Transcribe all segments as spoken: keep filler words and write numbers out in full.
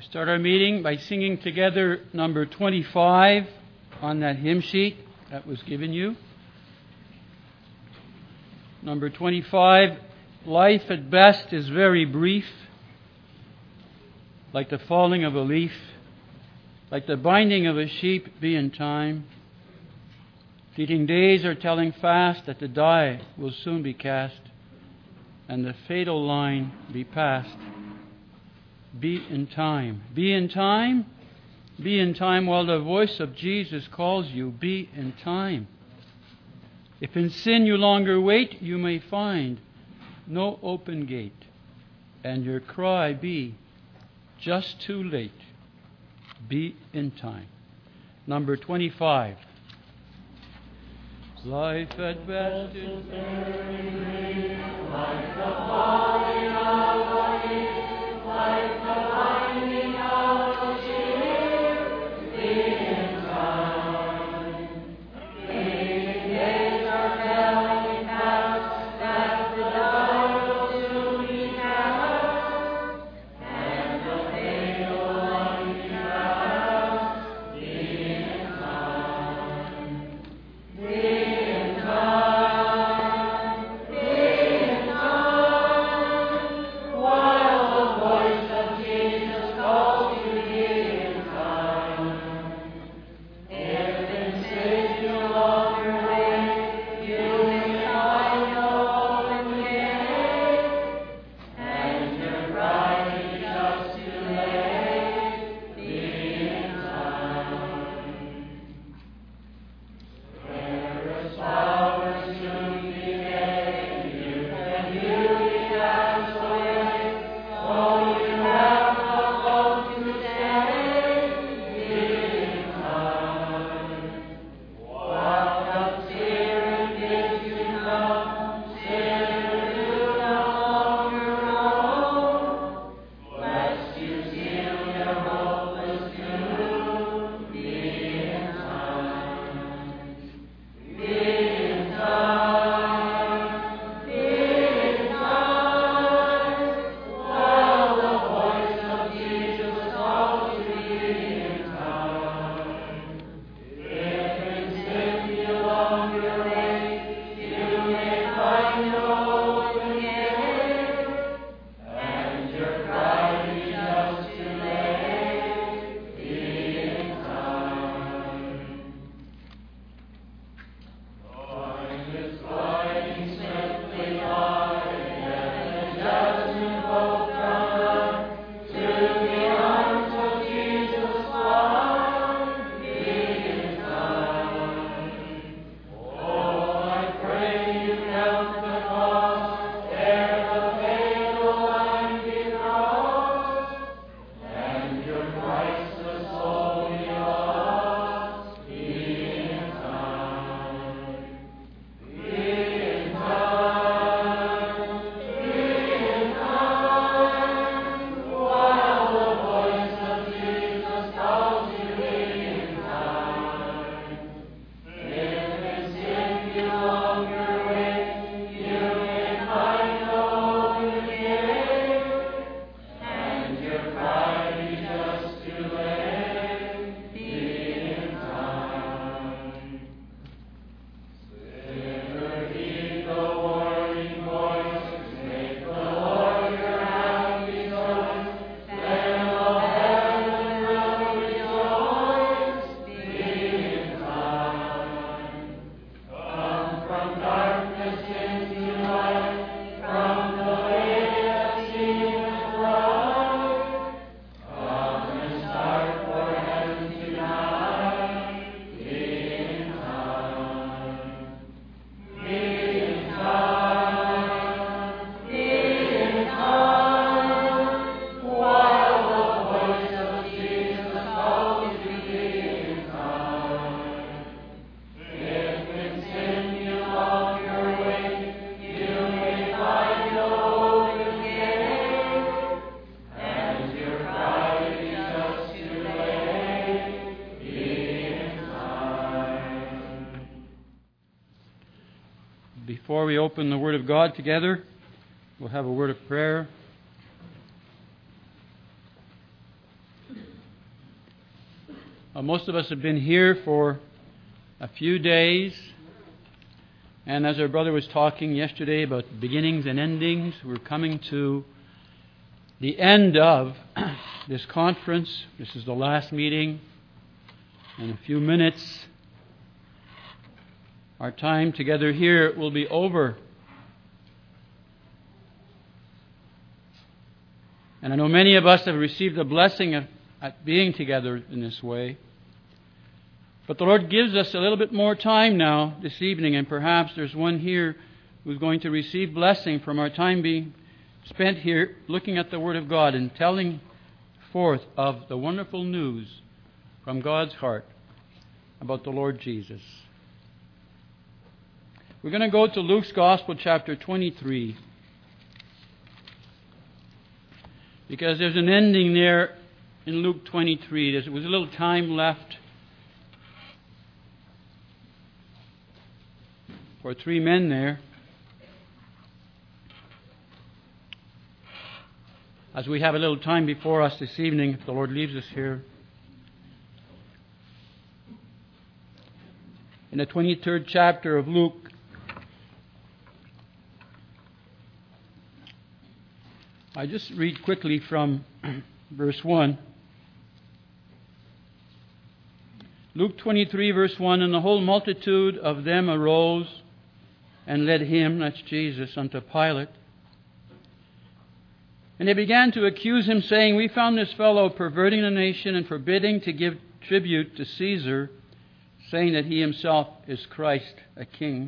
Start our meeting by singing together number twenty-five on that hymn sheet that was given you. Number twenty-five, life at best is very brief, like the falling of a leaf, like the binding of a sheep be in time. Fleeting days are telling fast that the die will soon be cast, and the fatal line be passed. Be in time. Be in time. Be in time while the voice of Jesus calls you. Be in time. If in sin you longer wait, you may find no open gate, and your cry be just too late. Be in time. Number twenty-five. Life at best is very brief, like the falling of a leaf, like the binding of a sheep. Be in time. Fleeting days are telling fast that the die will soon be cast, and the fatal line be passed. Be in time. Be Before we open the Word of God together, we'll have a word of prayer. Uh, most of us have been here for a few days, and as our brother was talking yesterday about beginnings and endings, we're coming to the end of this conference. This is the last meeting. In a few minutes, our time together here will be over. And I know many of us have received the blessing of at being together in this way. But the Lord gives us a little bit more time now this evening, and perhaps there's one here who's going to receive blessing from our time being spent here looking at the Word of God and telling forth of the wonderful news from God's heart about the Lord Jesus. We're going to go to Luke's Gospel, chapter twenty-three, because there's an ending there in Luke twenty-three. There was a little time left for three men there. As we have a little time before us this evening, if the Lord leaves us here. In the twenty-third chapter of Luke, I just read quickly from verse one. Luke twenty-three, verse one, "And the whole multitude of them arose and led him," that's Jesus, "unto Pilate. And they began to accuse him, saying, We found this fellow perverting the nation and forbidding to give tribute to Caesar, saying that he himself is Christ, a king.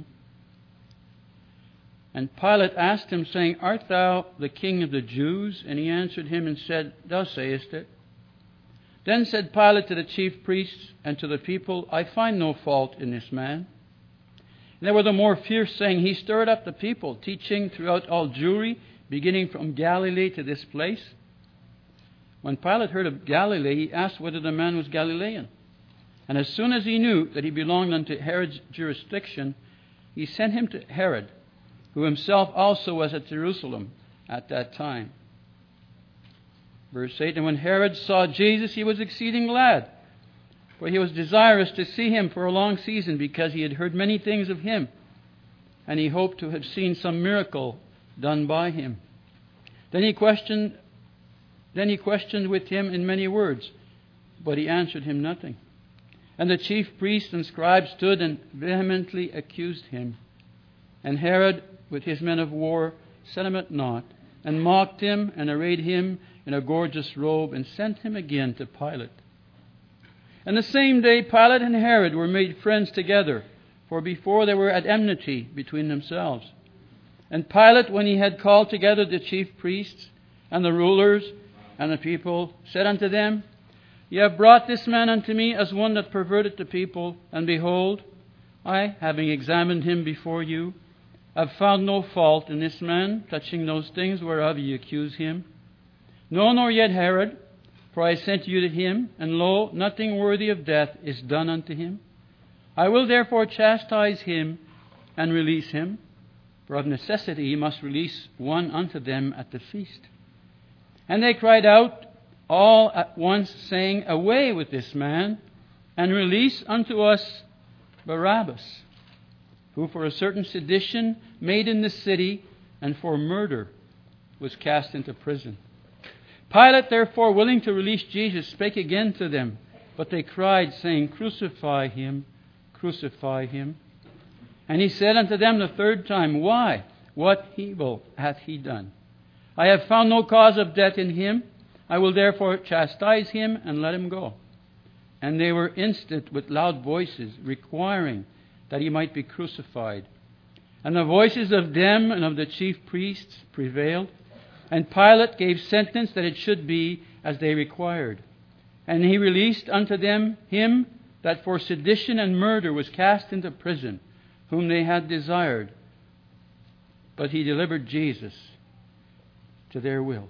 And Pilate asked him, saying, Art thou the king of the Jews? And he answered him and said, Thou sayest it. Then said Pilate to the chief priests and to the people, I find no fault in this man. And they were the more fierce, saying, He stirred up the people, teaching throughout all Jewry, beginning from Galilee to this place. When Pilate heard of Galilee, he asked whether the man was Galilean. And as soon as he knew that he belonged unto Herod's jurisdiction, he sent him to Herod, who himself also was at Jerusalem at that time. Verse eight, And when Herod saw Jesus, he was exceeding glad, for he was desirous to see him for a long season, because he had heard many things of him, and he hoped to have seen some miracle done by him. Then he questioned, then he questioned with him in many words, but he answered him nothing. And the chief priests and scribes stood and vehemently accused him. And Herod, with his men of war, set him at naught, and mocked him, and arrayed him in a gorgeous robe, and sent him again to Pilate. And the same day Pilate and Herod were made friends together, for before they were at enmity between themselves. And Pilate, when he had called together the chief priests and the rulers and the people, said unto them, Ye have brought this man unto me as one that perverted the people, and behold, I, having examined him before you, have found no fault in this man touching those things whereof ye accuse him. No, nor yet Herod, for I sent you to him, and lo, nothing worthy of death is done unto him. I will therefore chastise him and release him, for of necessity he must release one unto them at the feast. And they cried out all at once, saying, Away with this man, and release unto us Barabbas, who for a certain sedition made in the city, and for murder was cast into prison. Pilate, therefore, willing to release Jesus, spake again to them, but they cried, saying, Crucify him, crucify him. And he said unto them the third time, Why? What evil hath he done? I have found no cause of death in him. I will therefore chastise him and let him go. And they were instant with loud voices, requiring that he might be crucified. And the voices of them and of the chief priests prevailed. And Pilate gave sentence that it should be as they required. And he released unto them him that for sedition and murder was cast into prison, whom they had desired. But he delivered Jesus to their will.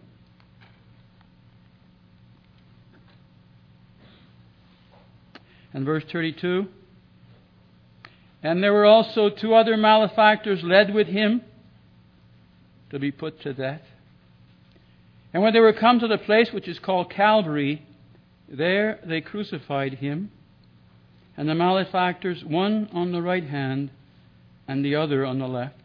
And verse thirty-two, And there were also two other malefactors led with him to be put to death. And when they were come to the place which is called Calvary, There they crucified him, and the malefactors, one on the right hand and the other on the left.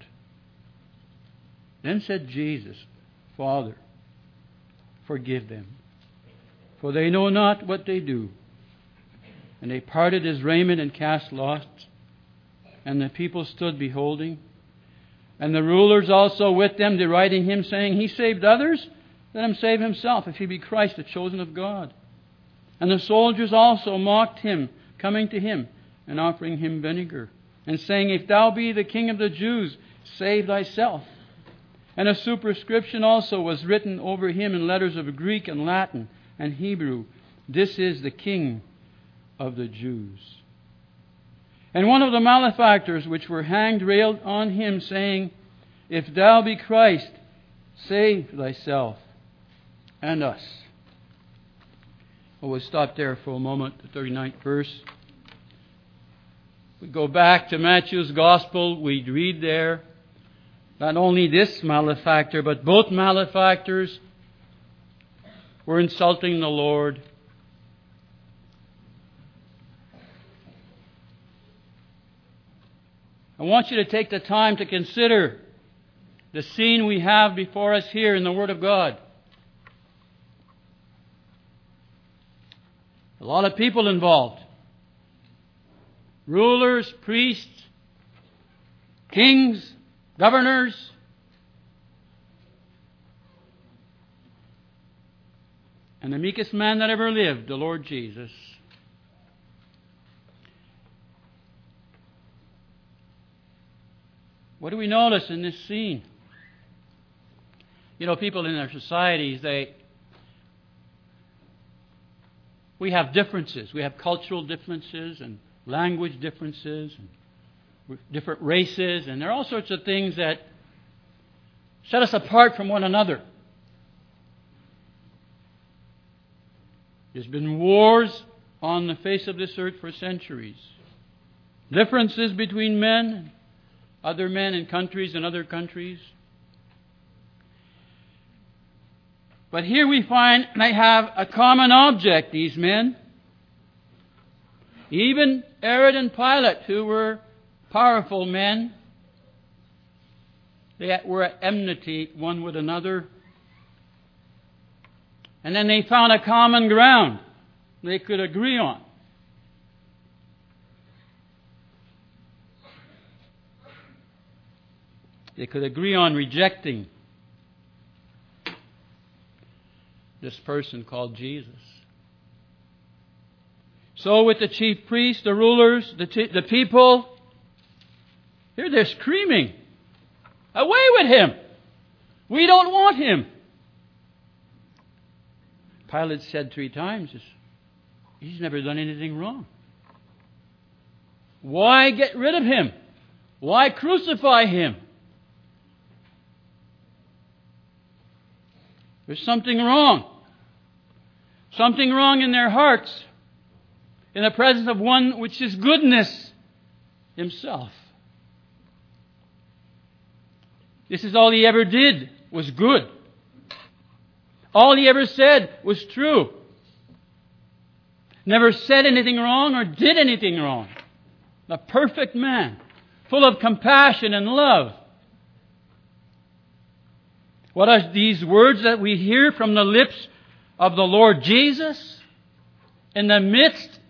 Then said Jesus, Father, forgive them, for they know not what they do. And they parted his raiment and cast lots, and the people stood beholding. And the rulers also with them, deriding him, saying, He saved others, let him save himself, if he be Christ, the chosen of God. And the soldiers also mocked him, coming to him, and offering him vinegar, and saying, If thou be the King of the Jews, save thyself. And a superscription also was written over him in letters of Greek and Latin and Hebrew, This is the King of the Jews. And one of the malefactors which were hanged railed on him, saying, If thou be Christ, save thyself and us. Well, we'll stop there for a moment, the thirty-ninth verse. We go back to Matthew's Gospel. We read there not only this malefactor, but both malefactors were insulting the Lord. I want you to take the time to consider the scene we have before us here in the Word of God. A lot of people involved. Rulers, priests, kings, governors. And the meekest man that ever lived, the Lord Jesus. What do we notice in this scene? You know, people in our societies, they we have differences. We have cultural differences and language differences and different races, and there are all sorts of things that set us apart from one another. There's been wars on the face of this earth for centuries. Differences between men, other men in countries and other countries. But here we find they have a common object, these men. Even Herod and Pilate, who were powerful men, they were at enmity one with another. And then they found a common ground they could agree on. They could agree on rejecting this person called Jesus. So with the chief priests, the rulers, the, t- the people, here they're screaming, away with him! We don't want him! Pilate said three times, he's never done anything wrong. Why get rid of him? Why crucify him? There's something wrong. Something wrong in their hearts in the presence of one which is goodness himself. This is all he ever did was good. All he ever said was true. Never said anything wrong or did anything wrong. The perfect man, full of compassion and love. What are these words that we hear from the lips of the Lord Jesus in the midst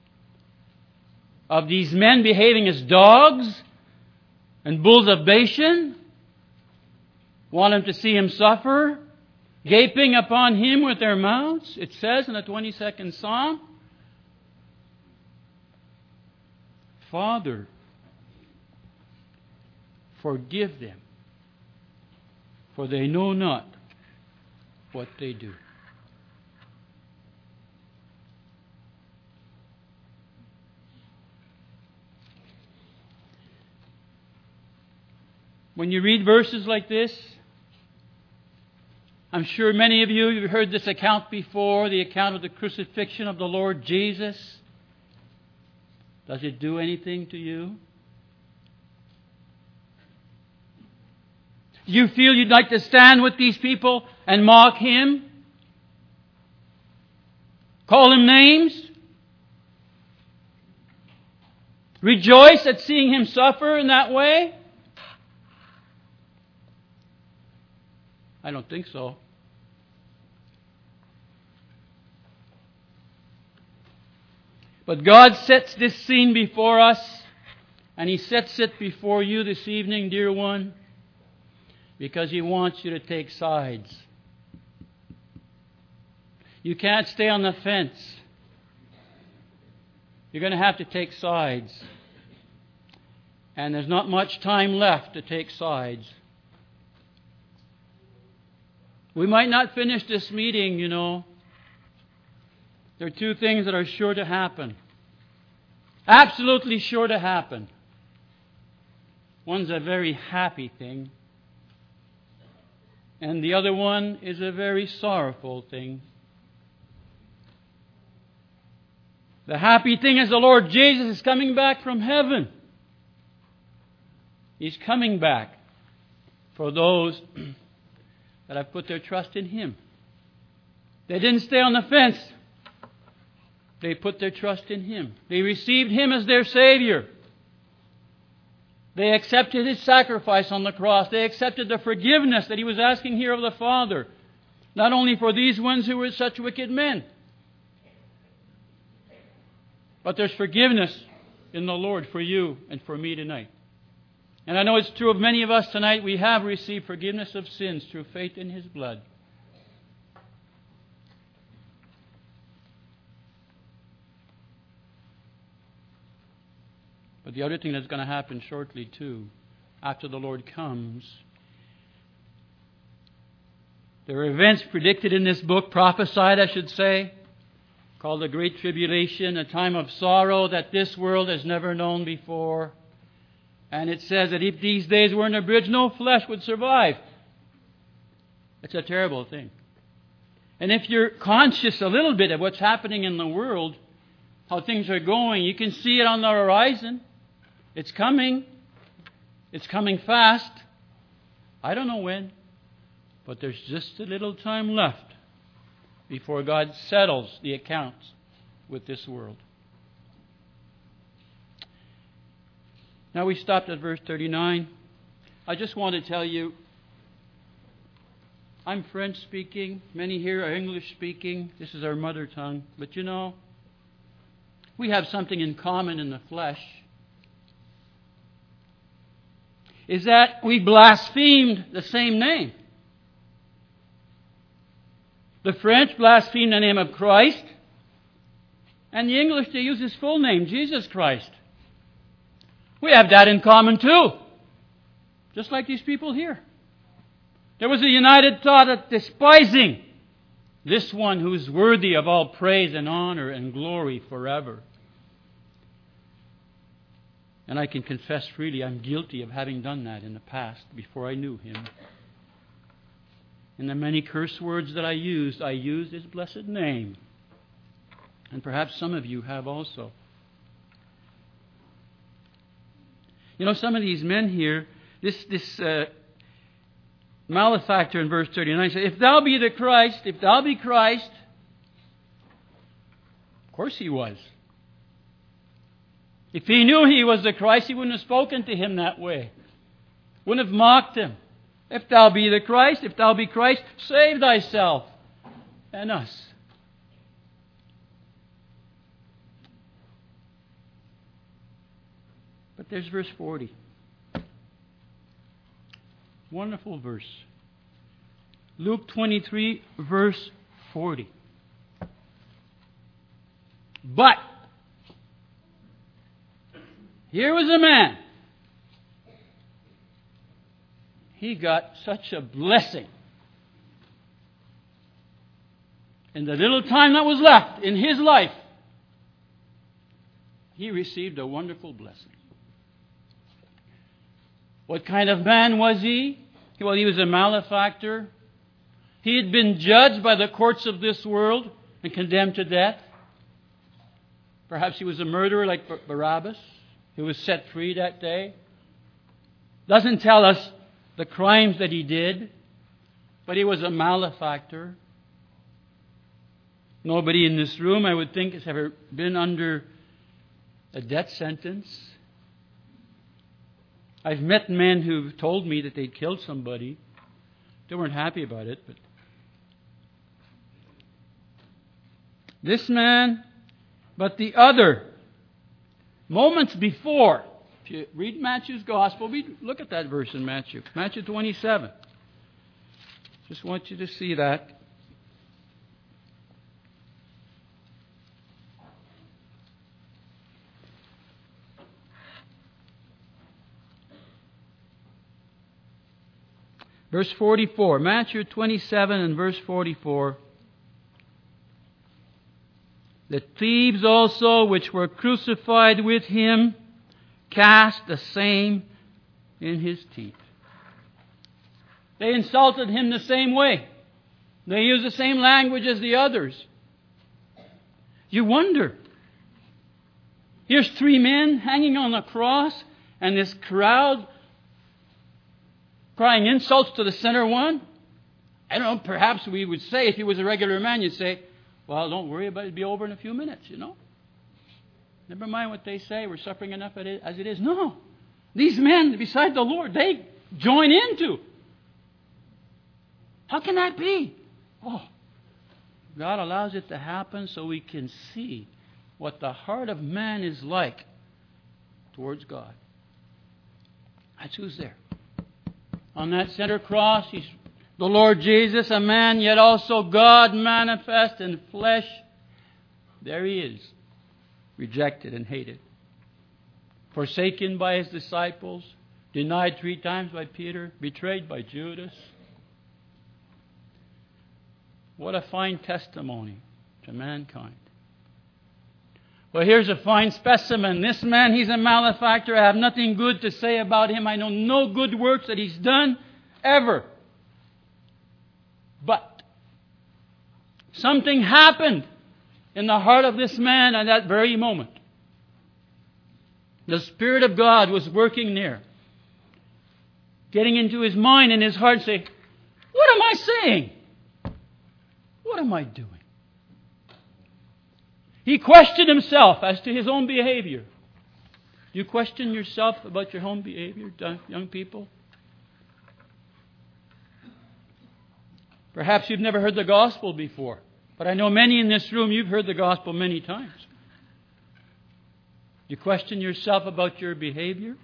of these men behaving as dogs and bulls of Bashan? Want him to see him suffer? Gaping upon him with their mouths? It says in the twenty-second Psalm, Father, forgive them, for they know not what they do. When you read verses like this, I'm sure many of you have heard this account before, the account of the crucifixion of the Lord Jesus. Does it do anything to you? Do you feel you'd like to stand with these people and mock him? Call him names? Rejoice at seeing him suffer in that way? I don't think so. But God sets this scene before us, and He sets it before you this evening, dear one, because He wants you to take sides. You can't stay on the fence. You're going to have to take sides. And there's not much time left to take sides. We might not finish this meeting, you know. There are two things that are sure to happen. Absolutely sure to happen. One's a very happy thing. And the other one is a very sorrowful thing. The happy thing is the Lord Jesus is coming back from heaven. He's coming back for those that have put their trust in Him. They didn't stay on the fence. They put their trust in Him. They received Him as their Savior. They accepted His sacrifice on the cross. They accepted the forgiveness that He was asking here of the Father. Not only for these ones who were such wicked men, but there's forgiveness in the Lord for you and for me tonight. And I know it's true of many of us tonight. We have received forgiveness of sins through faith in His blood. But the other thing that's going to happen shortly too, after the Lord comes, there are events predicted in this book, prophesied I should say, called the Great Tribulation, a time of sorrow that this world has never known before. And it says that if these days were in a bridge, no flesh would survive. It's a terrible thing. And if you're conscious a little bit of what's happening in the world, how things are going, you can see it on the horizon. It's coming. It's coming fast. I don't know when, but there's just a little time left before God settles the accounts with this world. Now we stopped at verse thirty-nine. I just want to tell you, I'm French speaking. Many here are English speaking. This is our mother tongue. But you know, we have something in common in the flesh. Is that we blasphemed the same name. The French blasphemed the name of Christ. And the English, they use His full name, Jesus Christ. We have that in common too. Just like these people here. There was a united thought of despising this one who is worthy of all praise and honor and glory forever. And I can confess freely I'm guilty of having done that in the past before I knew Him. In the many curse words that I used, I used His blessed name. And perhaps some of you have also. You know, some of these men here, this this uh, malefactor in verse thirty-nine says, if thou be the Christ, if thou be Christ, of course he was. If he knew he was the Christ, he wouldn't have spoken to him that way. Wouldn't have mocked him. If thou be the Christ, if thou be Christ, save thyself and us. But there's verse forty. Wonderful verse. Luke twenty-three, verse forty. But here was a man. He got such a blessing. In the little time that was left in his life, he received a wonderful blessing. What kind of man was he? Well, he was a malefactor. He had been judged by the courts of this world and condemned to death. Perhaps he was a murderer like Barabbas, who was set free that day. Doesn't tell us the crimes that he did, but he was a malefactor. Nobody in this room, I would think, has ever been under a death sentence. I've met men who've told me that they'd killed somebody. They weren't happy about it, but this man, but the other, moments before, if you read Matthew's Gospel, read, look at that verse in Matthew, Matthew twenty-seven. Just want you to see that. Verse forty-four, Matthew twenty-seven and verse forty-four. The thieves also which were crucified with him cast the same in his teeth. They insulted him the same way. They used the same language as the others. You wonder. Here's three men hanging on a cross, and this crowd crying insults to the center one. I don't know, perhaps we would say, if he was a regular man, you'd say, well, don't worry about it, it'll be over in a few minutes, you know. Never mind what they say, we're suffering enough as it is. No. These men, beside the Lord, they join into. How can that be? Oh, God allows it to happen so we can see what the heart of man is like towards God. That's who's there. On that center cross, he's the Lord Jesus, a man, yet also God manifest in flesh. There he is, rejected and hated, forsaken by his disciples, denied three times by Peter, betrayed by Judas. What a fine testimony to mankind. Well, here's a fine specimen. This man, he's a malefactor. I have nothing good to say about him. I know no good works that he's done ever. But something happened in the heart of this man at that very moment. The Spirit of God was working there, getting into his mind and his heart, saying, what am I saying? What am I doing? He questioned himself as to his own behavior. Do you question yourself about your own behavior, young people? Perhaps you've never heard the gospel before, but I know many in this room, you've heard the gospel many times. Do you question yourself about your behavior?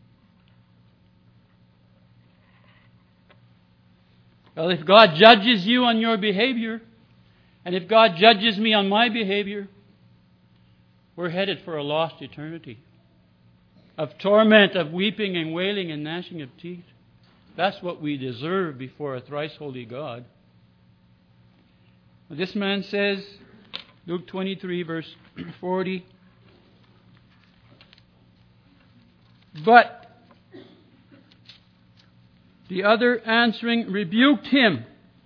Well, if God judges you on your behavior, and if God judges me on my behavior, we're headed for a lost eternity of torment, of weeping and wailing and gnashing of teeth. That's what we deserve before a thrice holy God. This man says, Luke twenty-three, verse forty, but the other answering rebuked him.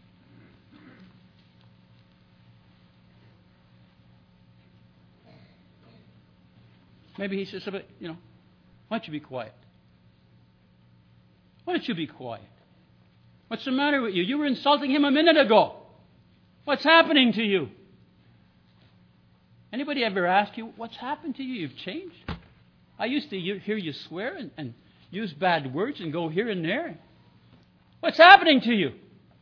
Maybe he says, you know, why don't you be quiet? Why don't you be quiet? What's the matter with you? You were insulting him a minute ago. What's happening to you? Anybody ever ask you, what's happened to you? You've changed. I used to hear you swear and, and use bad words and go here and there. What's happening to you? Has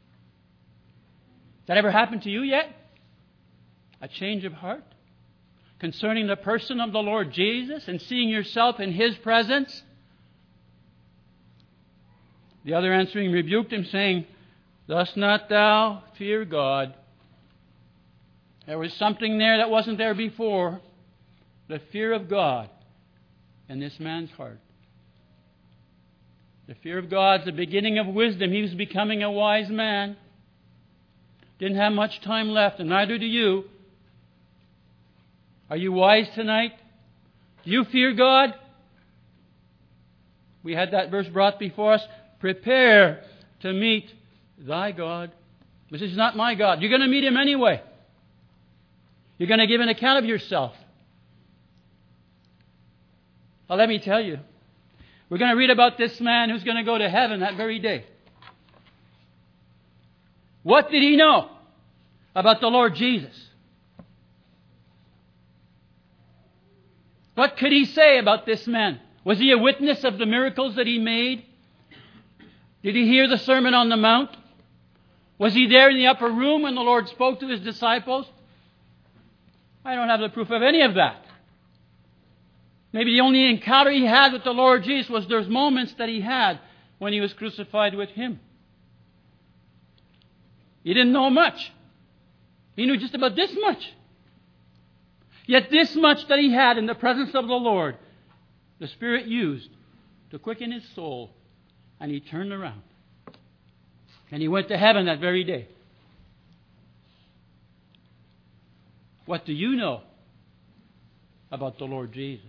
that ever happened to you yet? A change of heart? Concerning the person of the Lord Jesus and seeing yourself in His presence? The other answering rebuked him, saying, dost not thou fear God? There was something there that wasn't there before. The fear of God in this man's heart. The fear of God is the beginning of wisdom. He was becoming a wise man. Didn't have much time left, and neither do you. Are you wise tonight? Do you fear God? We had that verse brought before us. Prepare to meet thy God. This is not my God. You're going to meet Him anyway. You're going to give an account of yourself. Well, let me tell you. We're going to read about this man who's going to go to heaven that very day. What did he know about the Lord Jesus? What could he say about this man? Was he a witness of the miracles that he made? Did he hear the Sermon on the Mount? Was he there in the upper room when the Lord spoke to his disciples? I don't have the proof of any of that. Maybe the only encounter he had with the Lord Jesus was those moments that he had when he was crucified with him. He didn't know much. He knew just about this much. Yet this much that he had in the presence of the Lord, the Spirit used to quicken his soul, and he turned around. And he went to heaven that very day. What do you know about the Lord Jesus?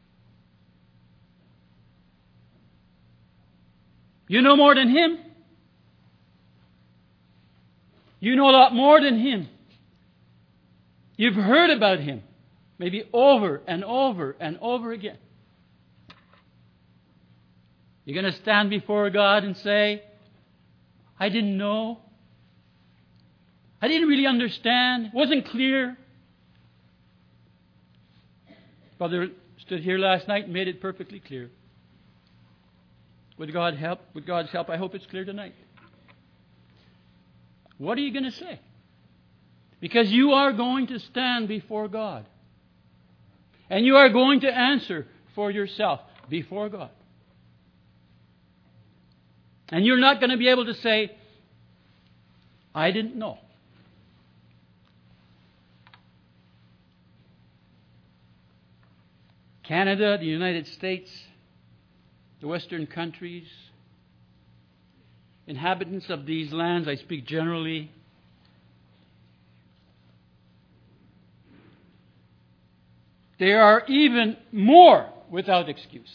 You know more than him. You know a lot more than him. You've heard about him, maybe over and over and over again. You're going to stand before God and say, I didn't know. I didn't really understand. It wasn't clear. Brother stood here last night and made it perfectly clear. With God help, with God's help, I hope it's clear tonight. What are you going to say? Because you are going to stand before God. And you are going to answer for yourself before God. And you're not going to be able to say, I didn't know. Canada, the United States, the Western countries, inhabitants of these lands, I speak generally, they are even more without excuse.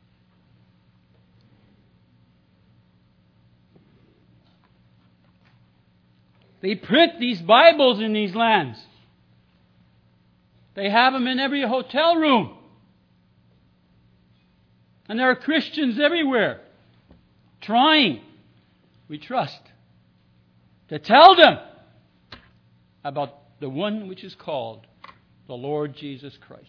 They print these Bibles in these lands. They have them in every hotel room. And there are Christians everywhere trying, we trust, to tell them about the one which is called the Lord Jesus Christ.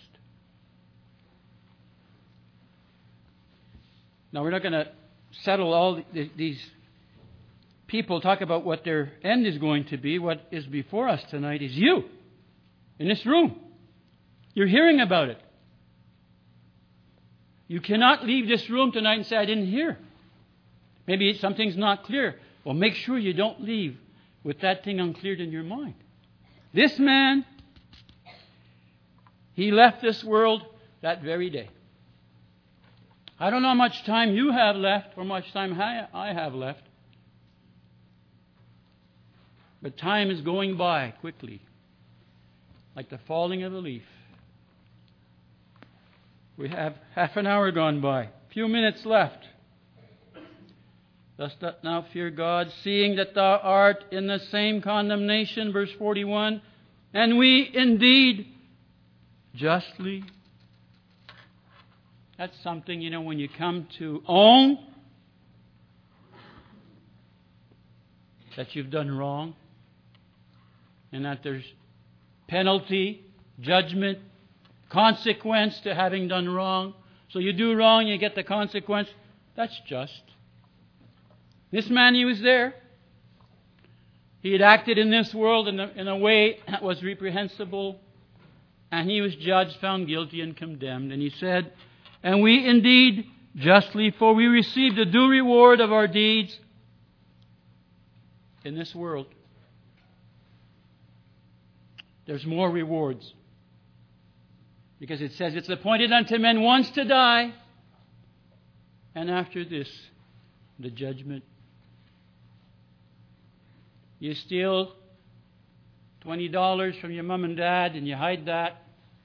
Now, we're not going to settle all these people, talk about what their end is going to be. What is before us tonight is you in this room. You're hearing about it. You cannot leave this room tonight and say, I didn't hear. Maybe something's not clear. Well, make sure you don't leave with that thing uncleared in your mind. This man, he left this world that very day. I don't know how much time you have left or how much time I have left. But time is going by quickly, like the falling of a leaf. We have half an hour gone by, a few minutes left. Dost thou now fear God, seeing that thou art in the same condemnation, verse forty-one, and we indeed justly. That's something, you know, when you come to own that you've done wrong and that there's penalty, judgment, consequence to having done wrong. So you do wrong, you get the consequence. That's just. This man, he was there. He had acted in this world in a, in a way that was reprehensible. And he was judged, found guilty, and condemned. And he said, and we indeed justly, for we received the due reward of our deeds in this world. There's more rewards. Because it says it's appointed unto men once to die, and after this, the judgment. You steal twenty dollars from your mom and dad, and you hide that.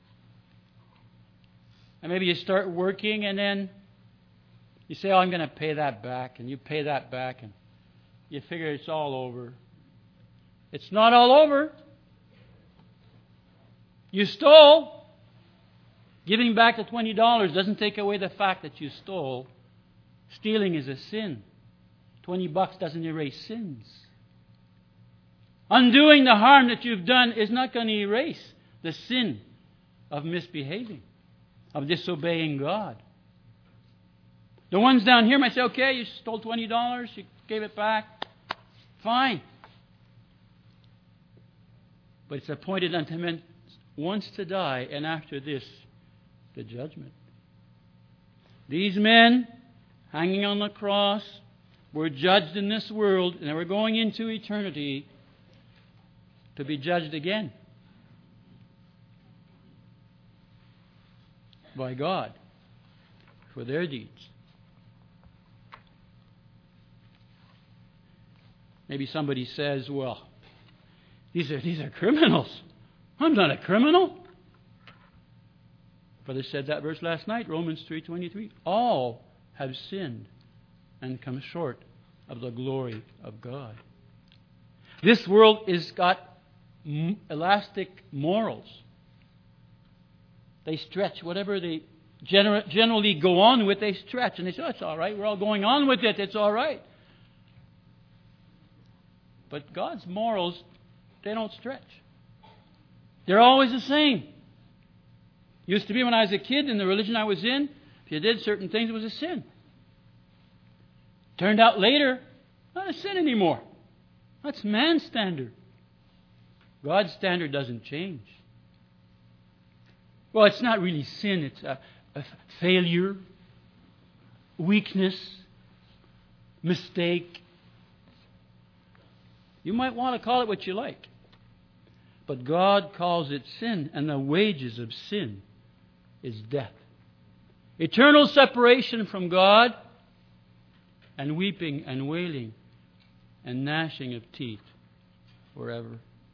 And maybe you start working, and then you say, oh, I'm going to pay that back, and you pay that back, and you figure it's all over. It's not all over. You stole. Giving back the twenty dollars doesn't take away the fact that you stole. Stealing is a sin. twenty bucks doesn't erase sins. Undoing the harm that you've done is not going to erase the sin of misbehaving, of disobeying God. The ones down here might say, okay, you stole twenty dollars, you gave it back. Fine. But it's appointed unto men once to die, and after this, the judgment. These men, hanging on the cross, were judged in this world, and they were going into eternity to be judged again by God for their deeds. Maybe somebody says, well, these are, these are criminals. I'm not a criminal. Brother said that verse last night, Romans three twenty-three. All have sinned and come short of the glory of God. This world has got elastic morals. They stretch whatever they gener- generally go on with, they stretch. And they say, oh, it's all right. We're all going on with it. It's all right. But God's morals, they don't stretch. They're always the same. Used to be when I was a kid in the religion I was in, if you did certain things, it was a sin. Turned out later, not a sin anymore. That's man's standard. God's standard doesn't change. Well, it's not really sin. It's a, a failure, weakness, mistake. You might want to call it what you like. But God calls it sin, and the wages of sin is death. Eternal separation from God, and weeping and wailing and gnashing of teeth forever.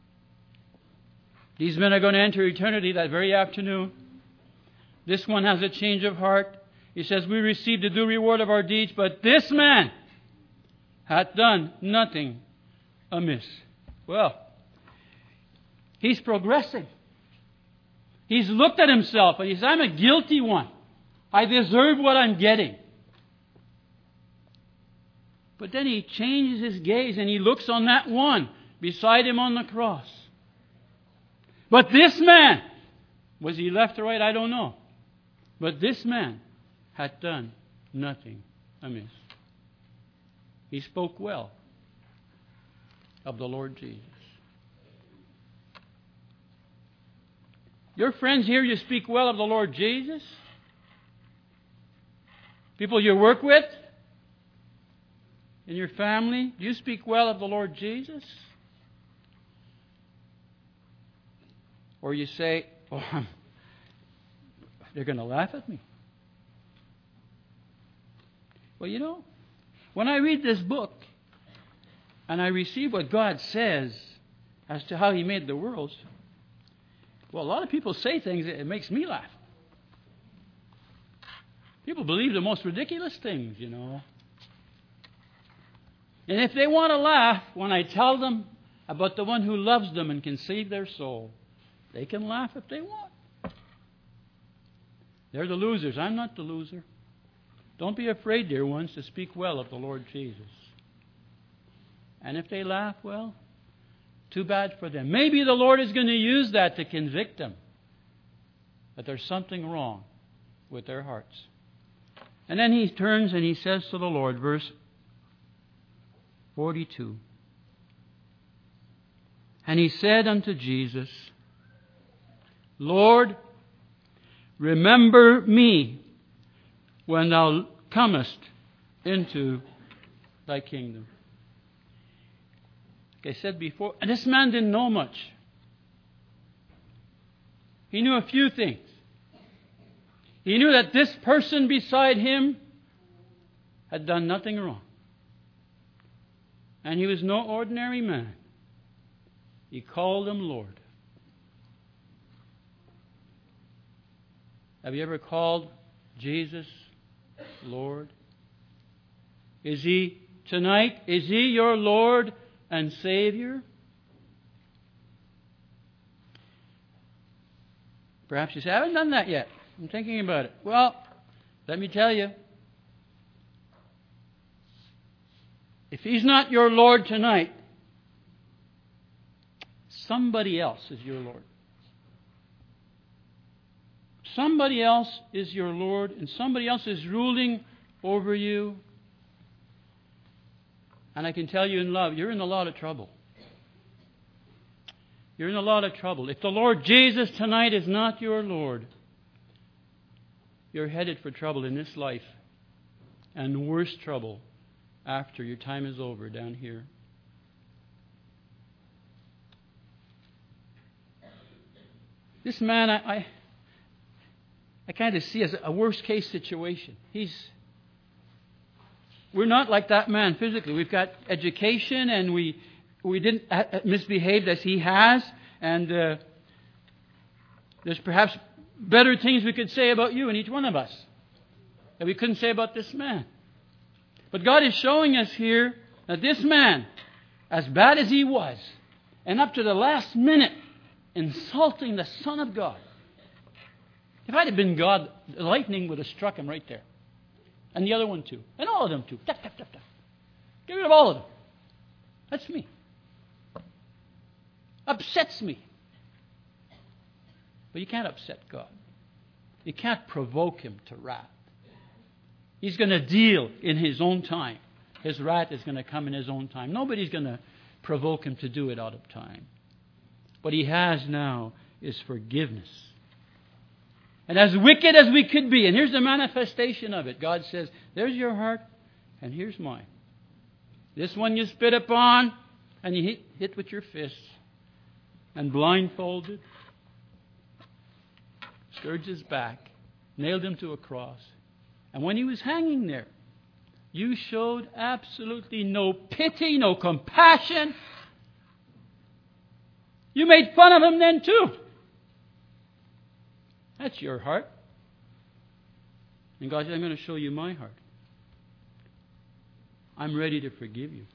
These men are going to enter eternity that very afternoon. This one has a change of heart. He says, we received the due reward of our deeds, but this man hath done nothing amiss. Well, he's progressing. He's looked at himself and he says, I'm a guilty one. I deserve what I'm getting. But then he changes his gaze and he looks on that one beside him on the cross. But this man, was he left or right? I don't know. But this man had done nothing amiss. He spoke well of the Lord Jesus. Your friends hear you speak well of the Lord Jesus? People you work with? In your family? Do you speak well of the Lord Jesus? Or you say, oh, they're going to laugh at me. Well, you know, when I read this book and I receive what God says as to how He made the worlds, well, a lot of people say things that it makes me laugh. People believe the most ridiculous things, you know. And if they want to laugh when I tell them about the one who loves them and can save their soul, they can laugh if they want. They're the losers. I'm not the loser. Don't be afraid, dear ones, to speak well of the Lord Jesus. And if they laugh, well, too bad for them. Maybe the Lord is going to use that to convict them that there's something wrong with their hearts. And then he turns and he says to the Lord, verse forty-two, and he said unto Jesus, Lord, remember me when thou comest into thy kingdom. Like I said before, and this man didn't know much. He knew a few things. He knew that this person beside him had done nothing wrong. And he was no ordinary man. He called him Lord. Have you ever called Jesus Lord? Is He tonight, is He your Lord and Savior? Perhaps you say, I haven't done that yet. I'm thinking about it. Well, let me tell you. If He's not your Lord tonight, somebody else is your Lord. somebody else is your Lord and somebody else is ruling over you, and I can tell you in love, you're in a lot of trouble. You're in a lot of trouble. If the Lord Jesus tonight is not your Lord, you're headed for trouble in this life and worse trouble after your time is over down here. This man, I, I, I kind of see as a worst case situation. He's, we're not like that man physically. We've got education, and we we didn't misbehave as he has, and uh, there's perhaps better things we could say about you and each one of us that we couldn't say about this man. But God is showing us here that this man, as bad as he was, and up to the last minute, insulting the Son of God. If I'd have been God, the lightning would have struck him right there. And the other one too. And all of them too. Tap, tap, tap, tap. Get rid of all of them. That's me. Upsets me. But you can't upset God. You can't provoke Him to wrath. He's going to deal in His own time. His wrath is going to come in His own time. Nobody's going to provoke Him to do it out of time. What He has now is forgiveness. And as wicked as we could be, and here's the manifestation of it. God says, there's your heart, and here's mine. This one you spit upon, and you hit, hit with your fists, and blindfolded, scourged his back, nailed him to a cross. And when he was hanging there, you showed absolutely no pity, no compassion. You made fun of him then too. That's your heart. And God said, I'm going to show you my heart. I'm ready to forgive you.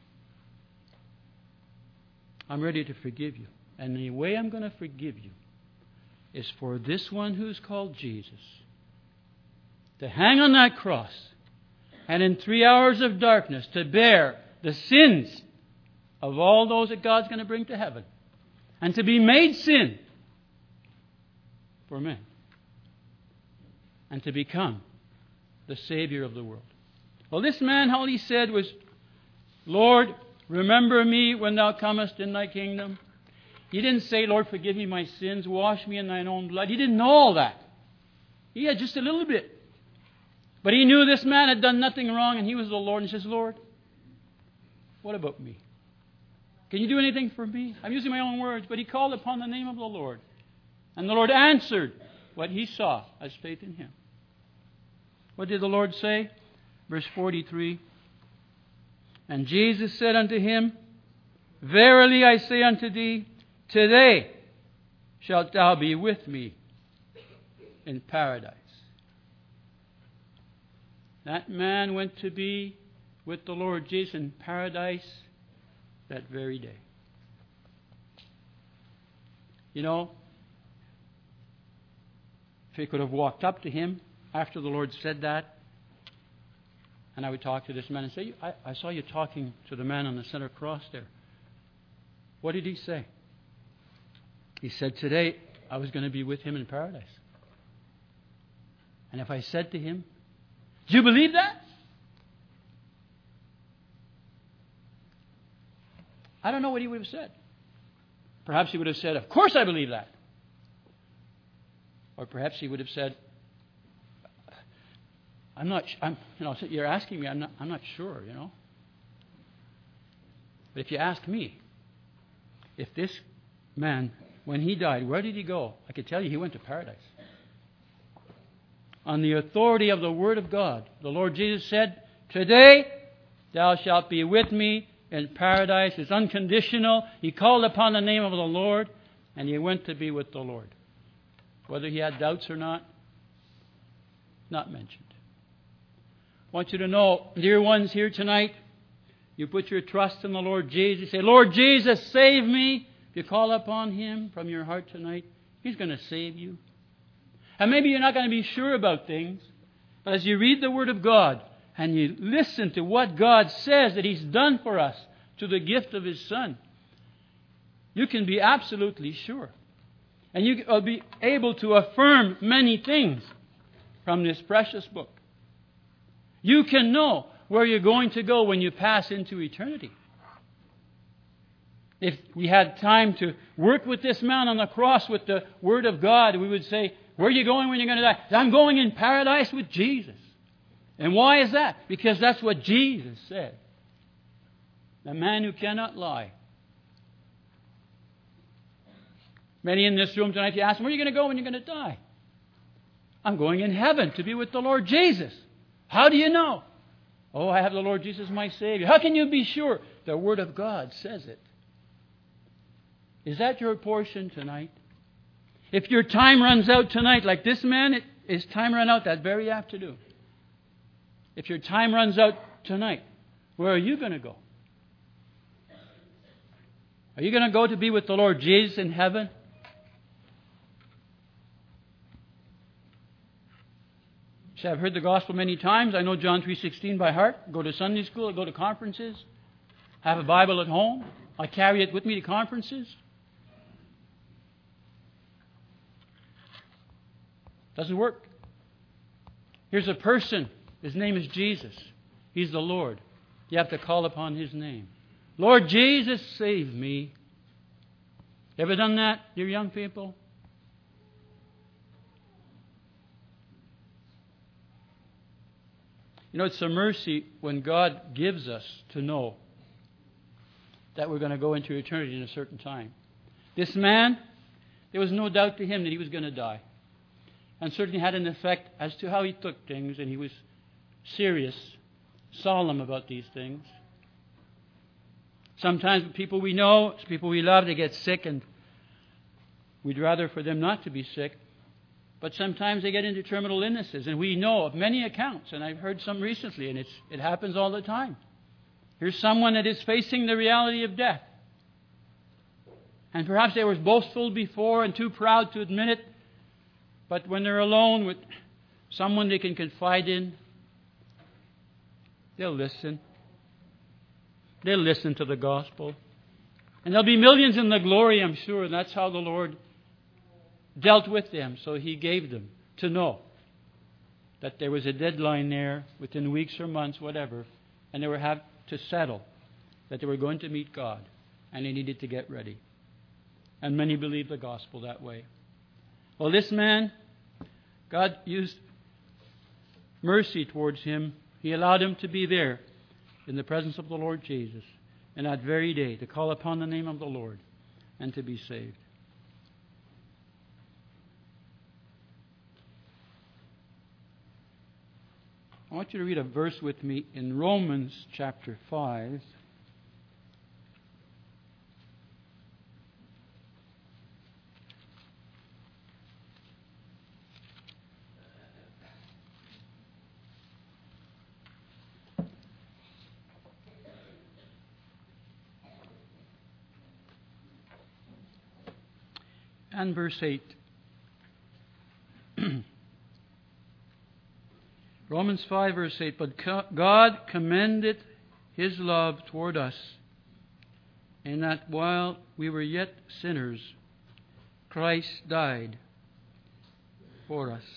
I'm ready to forgive you. And the way I'm going to forgive you is for this one who's called Jesus to hang on that cross and in three hours of darkness to bear the sins of all those that God's going to bring to heaven and to be made sin for men and to become the Savior of the world. Well, this man, all he said was, Lord, remember me when thou comest in thy kingdom. He didn't say, Lord, forgive me my sins, wash me in thine own blood. He didn't know all that. He had just a little bit. But he knew this man had done nothing wrong, and he was the Lord. And he says, Lord, what about me? Can you do anything for me? I'm using my own words, but he called upon the name of the Lord. And the Lord answered what he saw as faith in him. What did the Lord say? Verse forty-three. And Jesus said unto him, Verily I say unto thee, today shalt thou be with me in paradise. That man went to be with the Lord Jesus in paradise that very day. You know, if he could have walked up to him after the Lord said that, and I would talk to this man and say, I, I saw you talking to the man on the center cross there. What did he say? He said, today I was going to be with him in paradise. And if I said to him, do you believe that? I don't know what he would have said. Perhaps he would have said, of course I believe that. Or perhaps he would have said, I'm not, I'm, you know, you're asking me, I'm not, I'm not sure, you know. But if you ask me, if this man, when he died, where did he go? I could tell you he went to paradise. On the authority of the Word of God, the Lord Jesus said, today thou shalt be with me in paradise. It's unconditional. He called upon the name of the Lord, and he went to be with the Lord. Whether he had doubts or not, not mentioned. I want you to know, dear ones here tonight, you put your trust in the Lord Jesus. You say, Lord Jesus, save me. If you call upon Him from your heart tonight, He's going to save you. And maybe you're not going to be sure about things, but as you read the Word of God and you listen to what God says that He's done for us to the gift of His Son, you can be absolutely sure. And you will be able to affirm many things from this precious book. You can know where you're going to go when you pass into eternity. If we had time to work with this man on the cross with the Word of God, we would say, where are you going when you're going to die? I'm going in paradise with Jesus. And why is that? Because that's what Jesus said. The man who cannot lie. Many in this room tonight, if you ask them, where are you going to go when you're going to die? I'm going in heaven to be with the Lord Jesus. How do you know? Oh, I have the Lord Jesus my Savior. How can you be sure? The Word of God says it. Is that your portion tonight? If your time runs out tonight, like this man, it, his time ran out that very afternoon. If your time runs out tonight, where are you going to go? Are you going to go to be with the Lord Jesus in heaven? See, I've heard the gospel many times. I know John three sixteen by heart. Go to Sunday school, go to conferences, have a Bible at home. I carry it with me to conferences. Doesn't work. Here's a person. His name is Jesus. He's the Lord. You have to call upon His name. Lord Jesus, save me. You ever done that, dear young people? You know, it's a mercy when God gives us to know that we're going to go into eternity in a certain time. This man, there was no doubt to him that he was going to die. And certainly had an effect as to how he took things, and he was serious, solemn about these things. Sometimes people we know, people we love, they get sick, and we'd rather for them not to be sick. But sometimes they get into terminal illnesses, and we know of many accounts, and I've heard some recently, and it's, it happens all the time. Here's someone that is facing the reality of death. And perhaps they were boastful before and too proud to admit it, but when they're alone with someone they can confide in, they'll listen. They'll listen to the gospel. And there'll be millions in the glory, I'm sure, and that's how the Lord dealt with them. So He gave them to know that there was a deadline there within weeks or months, whatever, and they were have to settle that they were going to meet God, and they needed to get ready. And many believed the gospel that way. Well, this man, God used mercy towards him. He allowed him to be there in the presence of the Lord Jesus in that very day to call upon the name of the Lord and to be saved. I want you to read a verse with me in Romans chapter five. And verse eight. Romans five, verse eight. But God commended His love toward us, in that while we were yet sinners, Christ died for us.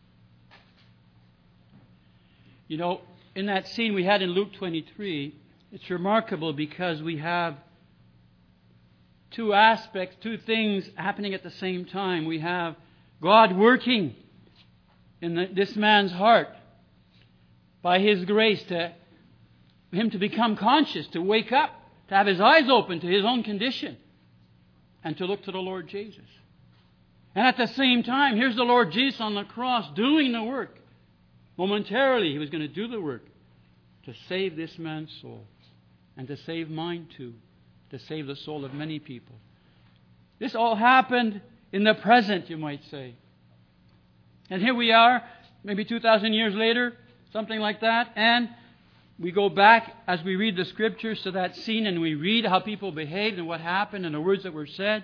You know, in that scene we had in Luke twenty-three, it's remarkable because we have two aspects, two things happening at the same time. We have God working in the, this man's heart by His grace to him to become conscious, to wake up, to have his eyes open to his own condition, and to look to the Lord Jesus. And at the same time, here's the Lord Jesus on the cross doing the work. Momentarily, He was going to do the work to save this man's soul and to save mine too, to save the soul of many people. This all happened in the present, you might say. And here we are, maybe two thousand years later, something like that, and we go back as we read the Scriptures to that scene and we read how people behaved and what happened and the words that were said.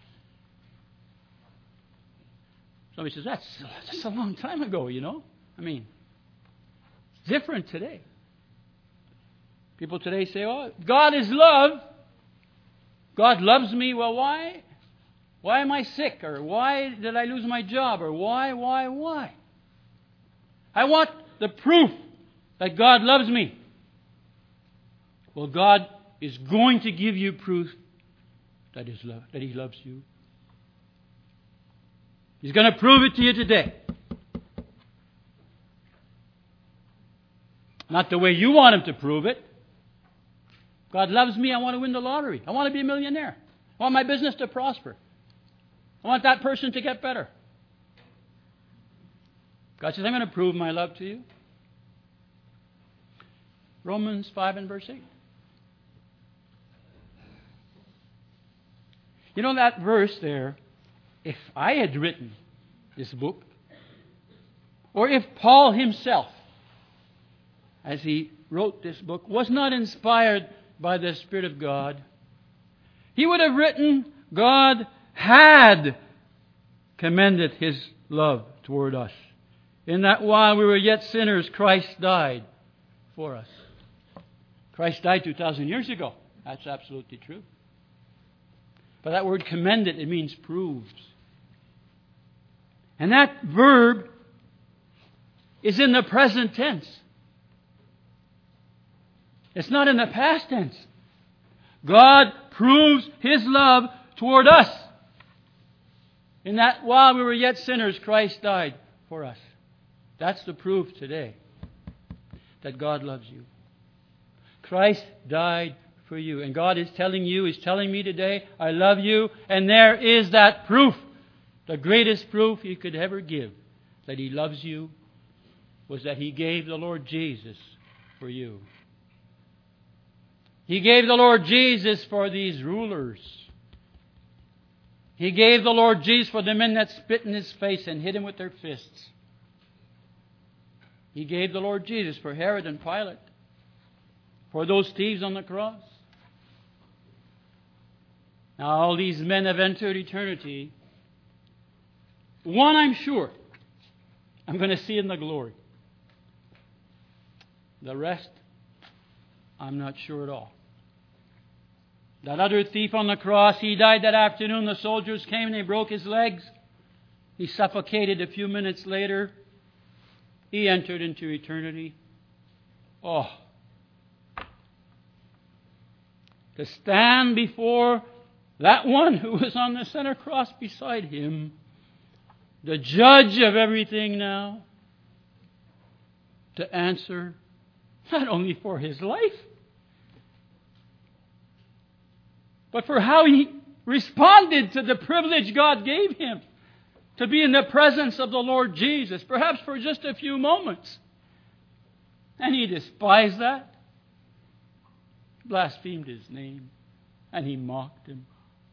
Somebody says, that's, that's a long time ago, you know. I mean, it's different today. People today say, oh, God is love. God loves me. Well, why? Why am I sick? Or why did I lose my job? Or why, why, why? I want the proof that God loves me. Well, God is going to give you proof that, is lo- that He loves you. He's going to prove it to you today. Not the way you want Him to prove it. God loves me. I want to win the lottery. I want to be a millionaire. I want my business to prosper. I want that person to get better. God says, I'm going to prove my love to you. Romans five and verse eight. You know that verse there, if I had written this book, or if Paul himself, as he wrote this book, was not inspired by the Spirit of God, he would have written, God had commended His love toward us, in that while we were yet sinners, Christ died for us. Christ died two thousand years ago. That's absolutely true. But that word commended, it means proved. And that verb is in the present tense. It's not in the past tense. God proves His love toward us. In that while we were yet sinners, Christ died for us. That's the proof today that God loves you. Christ died for you. And God is telling you, He's telling me today, I love you. And there is that proof. The greatest proof He could ever give that He loves you was that He gave the Lord Jesus for you. He gave the Lord Jesus for these rulers. He gave the Lord Jesus for the men that spit in His face and hit Him with their fists. He gave the Lord Jesus for Herod and Pilate, for those thieves on the cross. Now all these men have entered eternity. One I'm sure I'm going to see in the glory. The rest, I'm not sure at all. That other thief on the cross, he died that afternoon. The soldiers came and they broke his legs. He suffocated a few minutes later. He entered into eternity. Oh. To stand before that one who was on the center cross beside him, the judge of everything now, to answer not only for his life, but for how he responded to the privilege God gave him to be in the presence of the Lord Jesus, perhaps for just a few moments. And he despised that, blasphemed His name, and he mocked Him.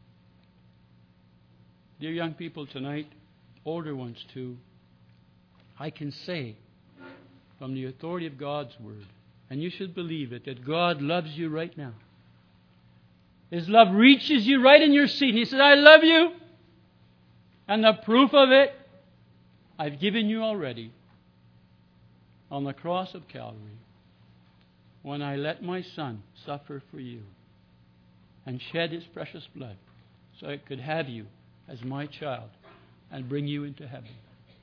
Dear young people tonight, older ones too, I can say from the authority of God's Word, and you should believe it, that God loves you right now. His love reaches you right in your seat. And He says, I love you. And the proof of it, I've given you already on the cross of Calvary, when I let my Son suffer for you and shed His precious blood so I could have you as my child and bring you into heaven.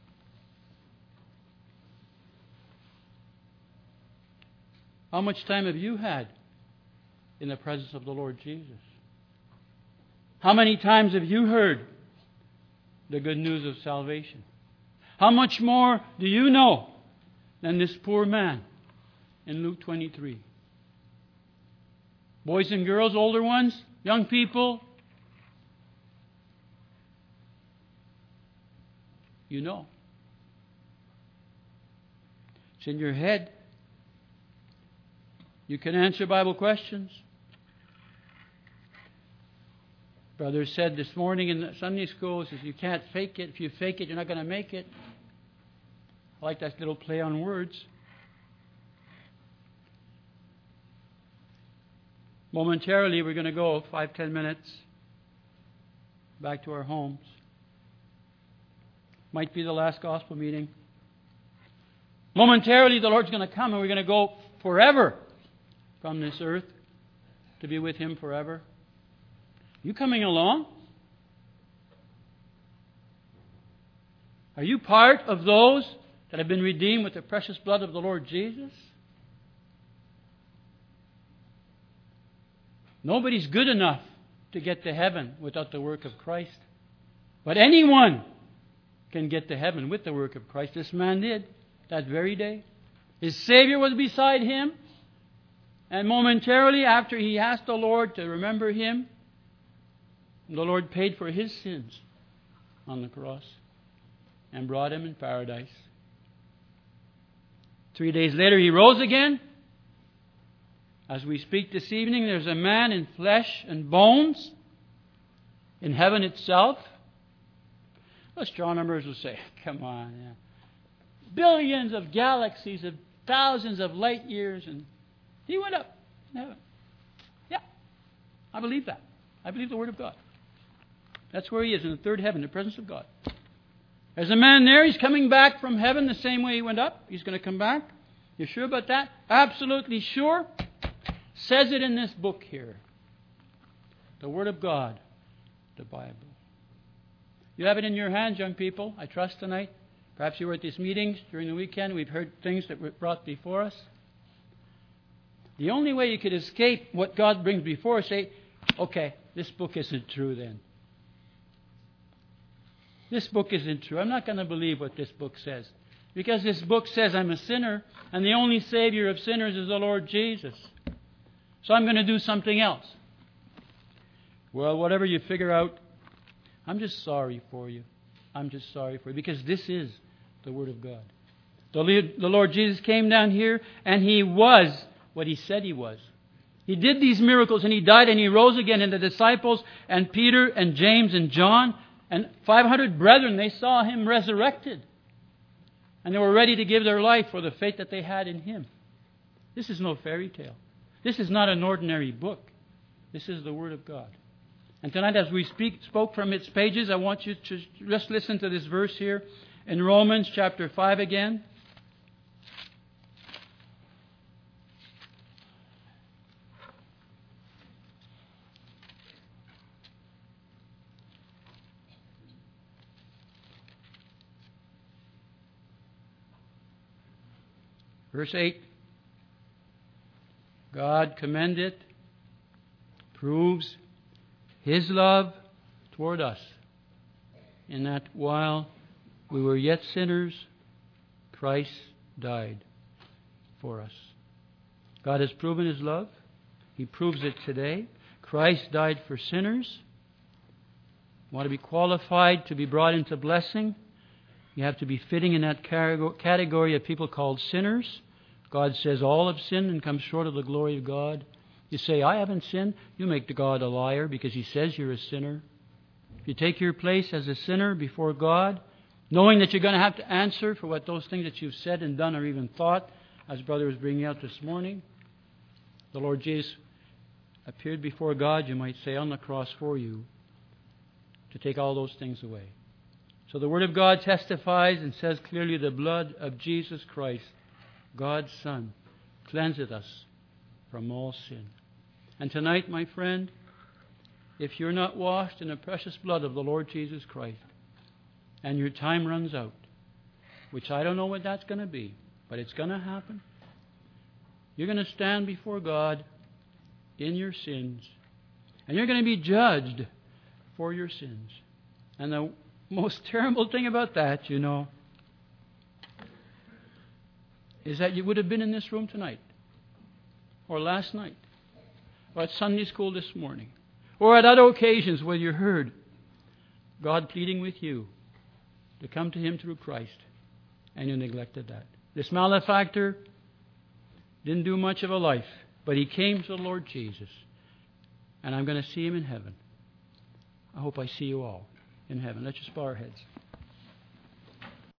How much time have you had in the presence of the Lord Jesus? How many times have you heard the good news of salvation? How much more do you know than this poor man in Luke twenty-three? Boys and girls, older ones, young people, you know. It's in your head. You can answer Bible questions. Brother said this morning in the Sunday school, says you can't fake it. If you fake it, you're not going to make it. I like that little play on words. Momentarily, we're going to go five, ten minutes back to our homes. Might be the last gospel meeting. Momentarily, the Lord's going to come and we're going to go forever from this earth to be with Him forever. You coming along? Are you part of those that have been redeemed with the precious blood of the Lord Jesus? Nobody's good enough to get to heaven without the work of Christ. But anyone can get to heaven with the work of Christ. This man did that very day. His Savior was beside him. And momentarily after he asked the Lord to remember him, the Lord paid for his sins on the cross and brought him in paradise. Three days later he rose again. As we speak this evening, there's a man in flesh and bones in heaven itself. Astronomers will say, come on. Yeah. Billions of galaxies of thousands of light years, and he went up in heaven. Yeah, I believe that. I believe the Word of God. That's where he is, in the third heaven, the presence of God. There's a man there. He's coming back from heaven the same way he went up. He's going to come back. You sure about that? Absolutely sure. Says it in this book here. The Word of God, the Bible. You have it in your hands, young people, I trust tonight. Perhaps you were at these meetings during the weekend. We've heard things that were brought before us. The only way you could escape what God brings before us, say, okay, this book isn't true then. This book isn't true. I'm not going to believe what this book says. Because this book says I'm a sinner, and the only Savior of sinners is the Lord Jesus. So I'm going to do something else. Well, whatever you figure out, I'm just sorry for you. I'm just sorry for you. Because this is the Word of God. The Lord Jesus came down here, and He was what He said He was. He did these miracles, and He died, and He rose again. And the disciples, and Peter, and James, and John, and five hundred brethren, they saw Him resurrected. And they were ready to give their life for the faith that they had in Him. This is no fairy tale. This is not an ordinary book. This is the Word of God. And tonight, as we speak, spoke from its pages, I want you to just listen to this verse here in Romans chapter five again. Verse eight. God commendeth, proves His love toward us, in that while we were yet sinners, Christ died for us. God has proven His love. He proves it today. Christ died for sinners. Want to be qualified to be brought into blessing? You have to be fitting in that category of people called sinners. God says all have sinned and come short of the glory of God. You say, I haven't sinned. You make God a liar because He says you're a sinner. If you take your place as a sinner before God, knowing that you're going to have to answer for what those things that you've said and done or even thought, as Brother was bringing out this morning, the Lord Jesus appeared before God, you might say, on the cross for you to take all those things away. So the Word of God testifies and says clearly the blood of Jesus Christ, God's Son, cleanseth us from all sin. And tonight, my friend, if you're not washed in the precious blood of the Lord Jesus Christ, and your time runs out, which I don't know what that's going to be, but it's going to happen, you're going to stand before God in your sins, and you're going to be judged for your sins. And the most terrible thing about that, you know, is that you would have been in this room tonight, or last night, or at Sunday school this morning, or at other occasions where you heard God pleading with you to come to Him through Christ, and you neglected that. This malefactor didn't do much of a life, but he came to the Lord Jesus, and I'm going to see him in heaven. I hope I see you all in heaven. Let's just bow our heads.